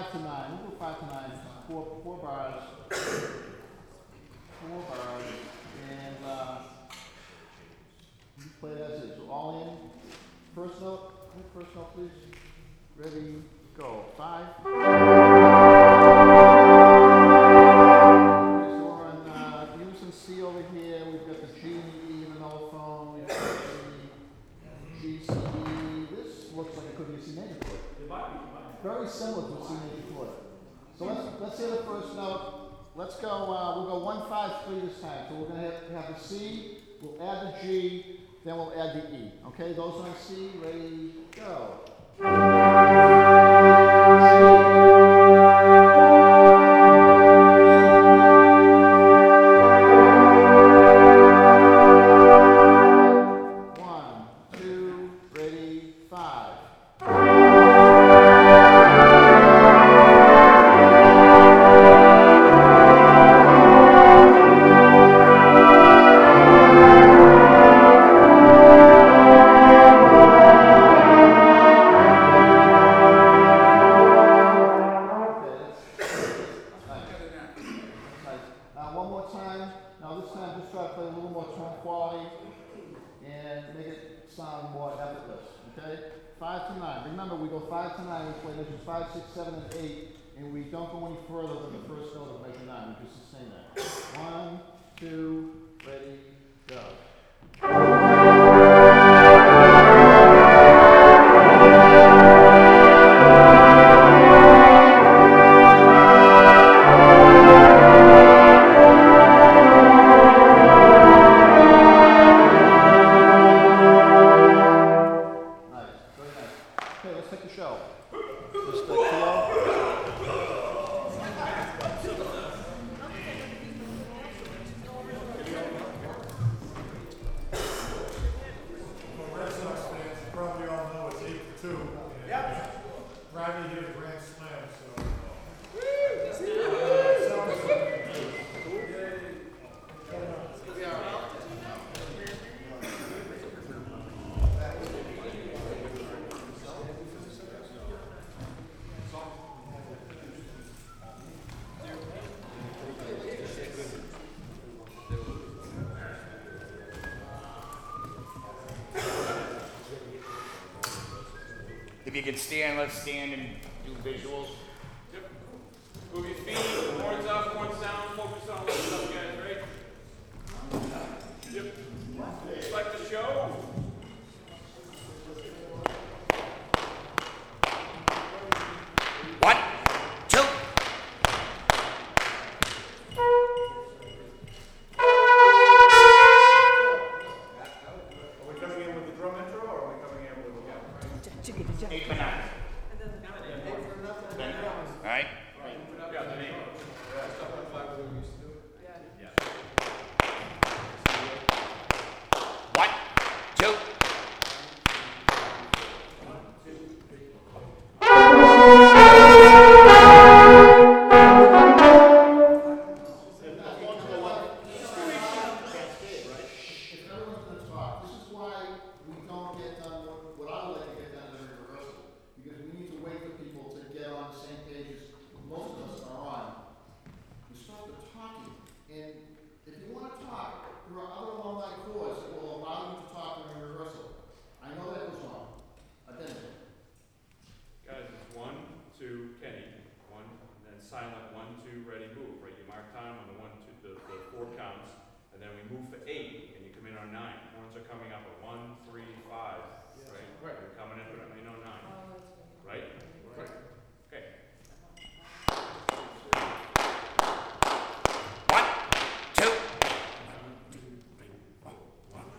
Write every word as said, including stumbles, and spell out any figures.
five to nine. We'll go five to nine. Four, four bars. Four bars. And uh, you play it as is. So all in. First note. First note, please. Ready, go. Five. So we're on uh, using C over here. We've got the G and the E in the mellophone. We've got the G, C, E. This looks like it could be a C major chord. Very similar to a C major chord. So let's let's hear the first note. Let's go. Uh, we'll go one, five, three this time. So we're going to have, have the C. We'll add the G. Then we'll add the E. Okay. Those on C. Ready, go. If you can stand, let's stand and do visuals. Yep. Move your feet, horns up, horns down, focus on lifting up.